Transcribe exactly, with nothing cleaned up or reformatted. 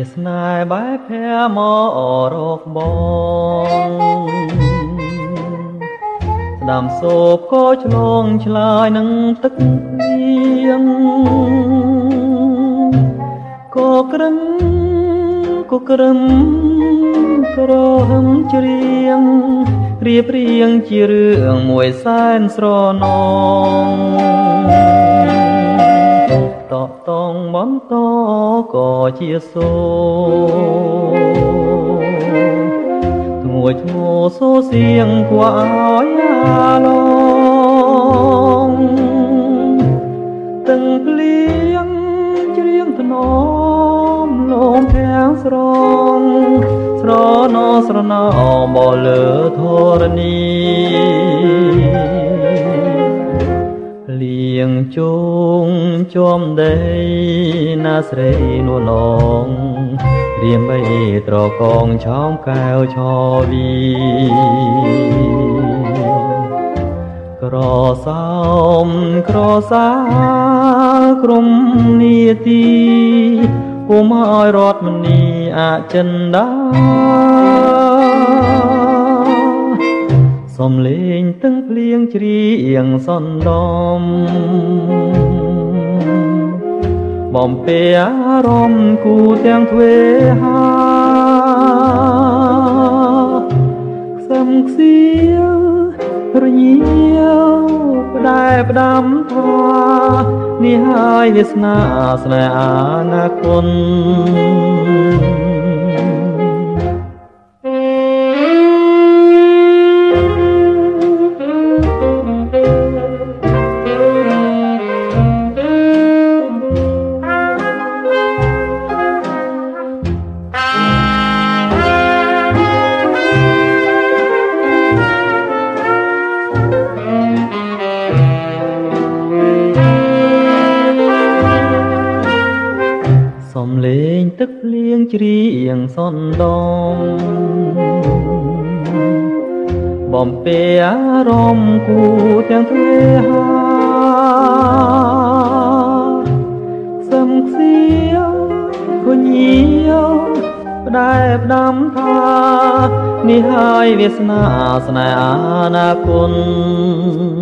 ស្នេហ៍បែបភ័មករកបងស្ដាំសូបក៏ឆ្លងឆ្លើយនឹងទឹកភ្លៀងក៏ក្រឹងក៏ក្រឹមក្រហឹមច្រៀងរៀបរៀងជារឿងមួយសែនស្រណងតកតងបន្តក៏ជាសូធ្ងួយធ្ងោសូសៀងគួរឲ្យអាឡងទាំងភ្លៀងច្រៀងថ្នមលំធាងស្រងស្រណោស្រណោបលើធរណីលៀងជងចំដីណាស្រីនួនងរៀមបីត្រកងឆោមកែវឆវីក្រសោមក្រសាក្រុមនីតិពុំឲ្យរត់មនីអចិន្តាសំលេងទាំងភ្លៀងច្រៀងសន្តំបំពេអារម្មណ៍គូទាំងទ្វេហាខ្សឹមខ្សៀវរញៀវផ្ដែផ្ដាំថានេះហើយវាសនាស្នេហ៍អនាគតសំលេងទឹកភ្លៀងច្រៀងសន្តំបំពេអារម្មណ៍គូទាំងទ្វេហាខ្សឹមខ្សៀវគញៀវផ្ដែផ្ដាំថានេះហើយវាសនាស្នេហ៍អនាគត